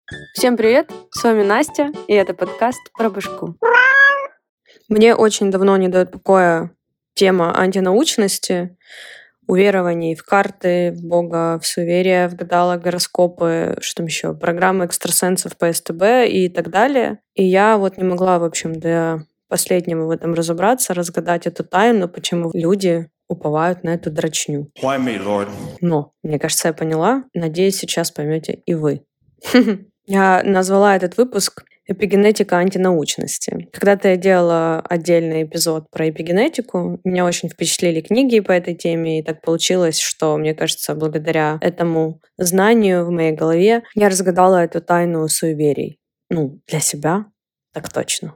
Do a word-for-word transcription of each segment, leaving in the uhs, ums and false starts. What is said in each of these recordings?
Всем привет, с вами Настя, и это подкаст про башку. Мне очень давно не дает покоя тема антинаучности, уверований в карты, в Бога, в суеверия, в гадалок, гороскопы, что там еще, программы экстрасенсов по СТБ и так далее. И я вот не могла, в общем, до последнего в этом разобраться, разгадать эту тайну, почему люди уповают на эту дрочню. Why me, Lord? Но, мне кажется, я поняла. Надеюсь, сейчас поймете и вы. Я назвала этот выпуск «Эпигенетика антинаучности». Когда-то я делала отдельный эпизод про эпигенетику. Меня очень впечатлили книги по этой теме, и так получилось, что, мне кажется, благодаря этому знанию в моей голове я разгадала эту тайну суеверий. Ну, для себя так точно.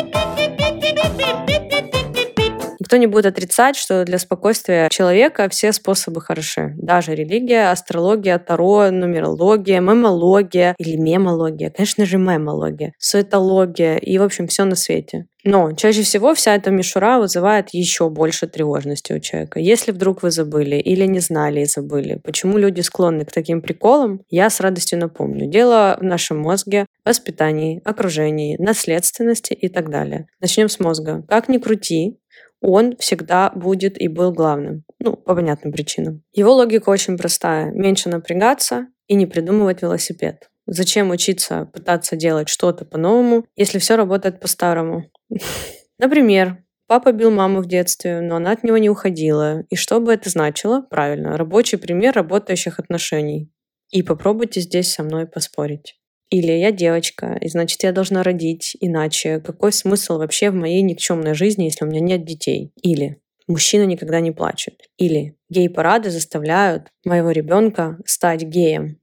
Никто не будет отрицать, что для спокойствия человека все способы хороши. Даже религия, астрология, таро, нумерология, мемология или мемология, конечно же, мемология, суетология и, в общем, все на свете. Но чаще всего вся эта мишура вызывает еще больше тревожности у человека. Если вдруг вы забыли или не знали и забыли, почему люди склонны к таким приколам, я с радостью напомню. Дело в нашем мозге, воспитании, окружении, наследственности и так далее. Начнем с мозга. Как ни крути, он всегда будет и был главным. Ну, по понятным причинам. Его логика очень простая. Меньше напрягаться и не придумывать велосипед. Зачем учиться пытаться делать что-то по-новому, если все работает по-старому? Например, папа бил маму в детстве, но она от него не уходила. И что бы это значило? Правильно, рабочий пример работающих отношений. И попробуйте здесь со мной поспорить. Или я девочка, и значит, я должна родить, иначе какой смысл вообще в моей никчемной жизни, если у меня нет детей? Или мужчина никогда не плачет. Или гей-парады заставляют моего ребенка стать геем.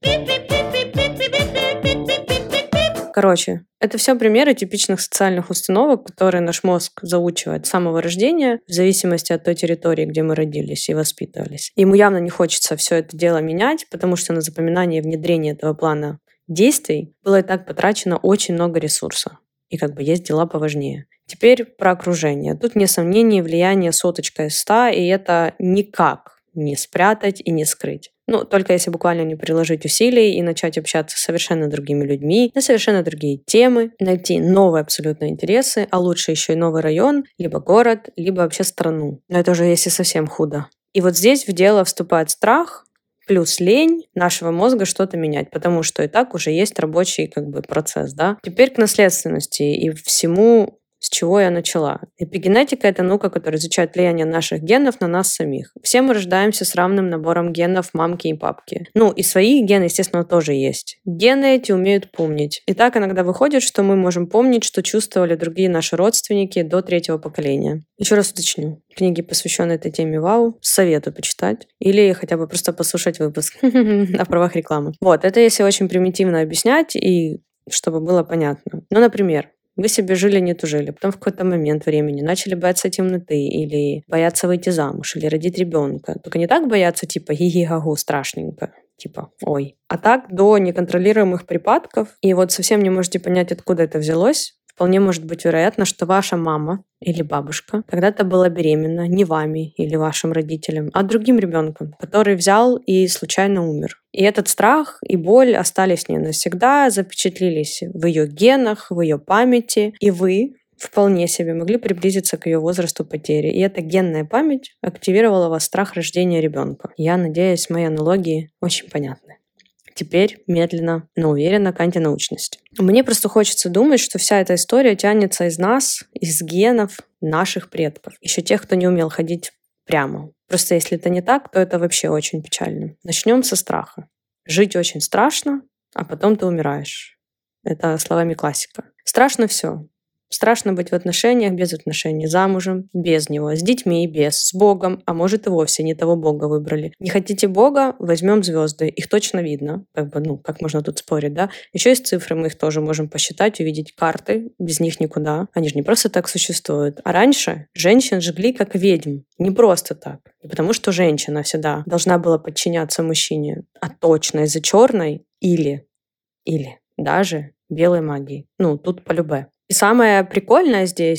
Короче, это все примеры типичных социальных установок, которые наш мозг заучивает с самого рождения, в зависимости от той территории, где мы родились и воспитывались. Ему явно не хочется все это дело менять, потому что на запоминание и внедрение этого плана действий было и так потрачено очень много ресурсов. И как бы есть дела поважнее. Теперь про окружение. Тут, не сомнений, влияние соточка из ста, и это никак не спрятать и не скрыть. Ну, только если буквально не приложить усилий и начать общаться с совершенно другими людьми, на совершенно другие темы, найти новые абсолютно интересы, а лучше еще и новый район, либо город, либо вообще страну. Но это уже если совсем худо. И вот здесь в дело вступает страх, плюс лень нашего мозга что-то менять, потому что и так уже есть рабочий как бы процесс, да. Теперь к наследственности и всему, с чего я начала. Эпигенетика — это наука, которая изучает влияние наших генов на нас самих. Все мы рождаемся с равным набором генов мамки и папки. Ну, и свои гены, естественно, тоже есть. Гены эти умеют помнить. И так иногда выходит, что мы можем помнить, что чувствовали другие наши родственники до третьего поколения. Еще раз уточню. Книги, посвященные этой теме, вау, советую почитать. Или хотя бы просто послушать выпуск о правах рекламы. Вот, это если очень примитивно объяснять и чтобы было понятно. Ну, например, вы себе жили, не тужили, потом в какой-то момент времени начали бояться темноты или бояться выйти замуж или родить ребенка. Только не так бояться, типа хи-хи-гагу, страшненько, типа ой. А так до неконтролируемых припадков. И вот совсем не можете понять, откуда это взялось. Вполне может быть вероятно, что ваша мама или бабушка когда-то была беременна не вами или вашим родителем, а другим ребенком, который взял и случайно умер. И этот страх и боль остались с ней навсегда, запечатлелись в ее генах, в ее памяти, и вы вполне себе могли приблизиться к ее возрасту потери. И эта генная память активировала у вас страх рождения ребенка. Я надеюсь, мои аналогии очень понятны. Теперь медленно, но уверенно к антинаучности. Мне просто хочется думать, что вся эта история тянется из нас, из генов наших предков. Еще тех, кто не умел ходить прямо. Просто если это не так, то это вообще очень печально. Начнем со страха. Жить очень страшно, а потом ты умираешь. Это словами классика. Страшно все. Страшно быть в отношениях, без отношений, замужем, без него, с детьми, без, с Богом, а может и вовсе не того Бога выбрали. Не хотите Бога, возьмем звезды, их точно видно, как бы, ну, как можно тут спорить, да? Еще есть цифры, мы их тоже можем посчитать, увидеть карты, без них никуда. Они же не просто так существуют. А раньше женщин жгли как ведьм, не просто так. Не потому что женщина всегда должна была подчиняться мужчине, а точно из-за черной или, или даже белой магии. Ну, тут по-любе. И самое прикольное здесь,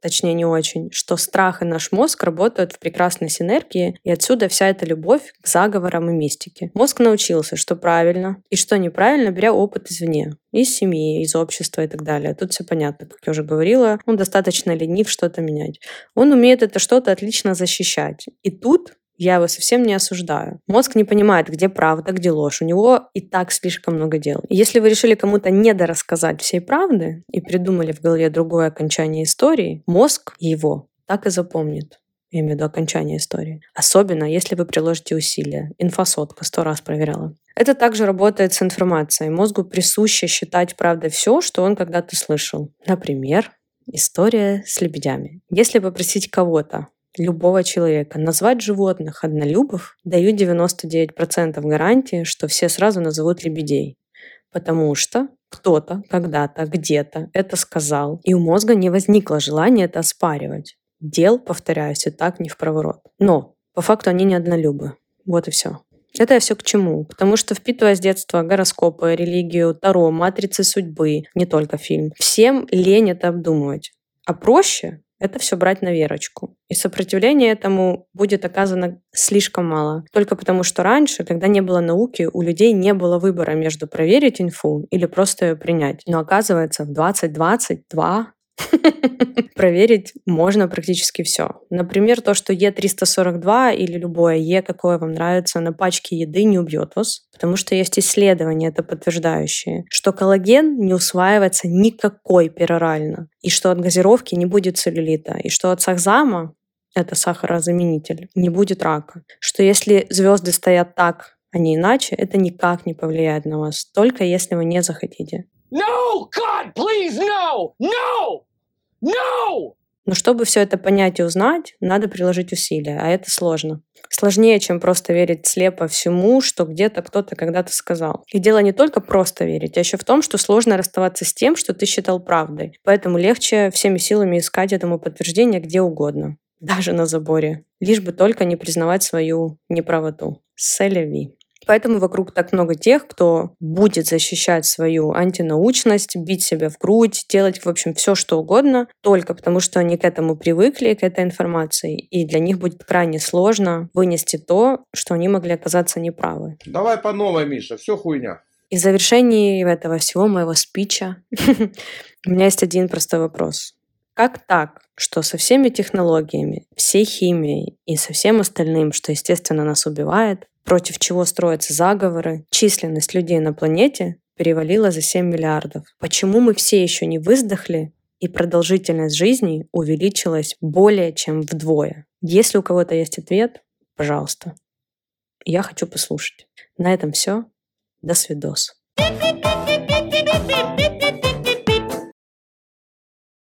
точнее не очень, что страх и наш мозг работают в прекрасной синергии, и отсюда вся эта любовь к заговорам и мистике. Мозг научился, что правильно и что неправильно, беря опыт извне, из семьи, из общества и так далее. Тут все понятно, как я уже говорила, он достаточно ленив что-то менять. Он умеет это что-то отлично защищать. И тут я его совсем не осуждаю. Мозг не понимает, где правда, где ложь. У него и так слишком много дел. И если вы решили кому-то недорассказать всей правды и придумали в голове другое окончание истории, мозг его так и запомнит. Я имею в виду окончание истории. Особенно, если вы приложите усилия. Инфосотка, сто раз проверяла. Это также работает с информацией. Мозгу присуще считать правдой все, что он когда-то слышал. Например, история с лебедями. Если попросить кого-то, любого человека, назвать животных однолюбов, даю девяносто девять процентов гарантии, что все сразу назовут лебедей. Потому что кто-то когда-то где-то это сказал, и у мозга не возникло желания это оспаривать. Дел, повторяюсь, и так не впроворот. Но по факту они не однолюбы. Вот и все. Это я все к чему? Потому что, впитывая с детства гороскопы, религию, таро, матрицы судьбы, не только фильм, всем лень это обдумывать. А проще это все брать на верочку. И сопротивление этому будет оказано слишком мало. Только потому, что раньше, когда не было науки, у людей не было выбора между проверить инфу или просто ее принять. Но оказывается, в двадцать двадцать два проверить можно практически все. Например, то, что Е триста сорок два или любое Е, какое вам нравится, на пачке еды не убьет вас, потому что есть исследования, это подтверждающие, что коллаген не усваивается никакой перорально, и что от газировки не будет целлюлита, и что от сахзама, это сахарозаменитель, не будет рака, что если звезды стоят так, а не иначе, это никак не повлияет на вас, только если вы не захотите. No, God, please, no, no, no! Но чтобы все это понять и узнать, надо приложить усилия, а это сложно. Сложнее, чем просто верить слепо всему, что где-то кто-то когда-то сказал. И дело не только просто верить, а еще в том, что сложно расставаться с тем, что ты считал правдой. Поэтому легче всеми силами искать этому подтверждение где угодно, даже на заборе, лишь бы только не признавать свою неправоту. Селеви. Поэтому вокруг так много тех, кто будет защищать свою антинаучность, бить себя в грудь, делать, в общем, все, что угодно, только потому, что они к этому привыкли, к этой информации, и для них будет крайне сложно вынести то, что они могли оказаться неправы. Давай по новой, Миша, все хуйня. И в завершении этого всего моего спича у меня есть один простой вопрос. Как так, что со всеми технологиями, всей химией и со всем остальным, что, естественно, нас убивает, против чего строятся заговоры, численность людей на планете перевалила за семь миллиардов? Почему мы все еще не выздохли и продолжительность жизни увеличилась более чем вдвое? Если у кого-то есть ответ, пожалуйста. Я хочу послушать. На этом все. До свидос.